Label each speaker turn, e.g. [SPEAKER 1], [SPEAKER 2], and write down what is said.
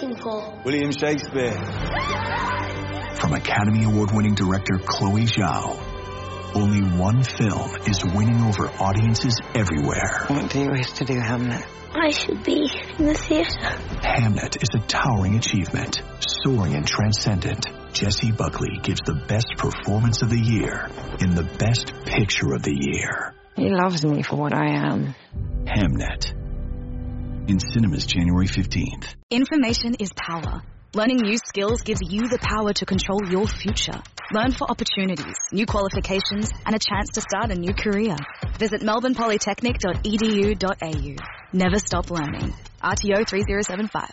[SPEAKER 1] looking for?
[SPEAKER 2] William Shakespeare.
[SPEAKER 3] From Academy Award-winning director Chloe Zhao, only one film is winning over audiences everywhere.
[SPEAKER 4] What do you wish to do, Hamnet?
[SPEAKER 1] I should be in the theatre.
[SPEAKER 3] Hamnet is a towering achievement, soaring and transcendent. Jessie Buckley gives the best performance of the year in the best picture of the year.
[SPEAKER 4] He loves me for what I am.
[SPEAKER 3] Hamnet. In cinemas January 15th.
[SPEAKER 5] Information is power. Learning new skills gives you the power to control your future. Learn for opportunities, new qualifications, and a chance to start a new career. Visit melbournepolytechnic.edu.au. Never stop learning. RTO 3075.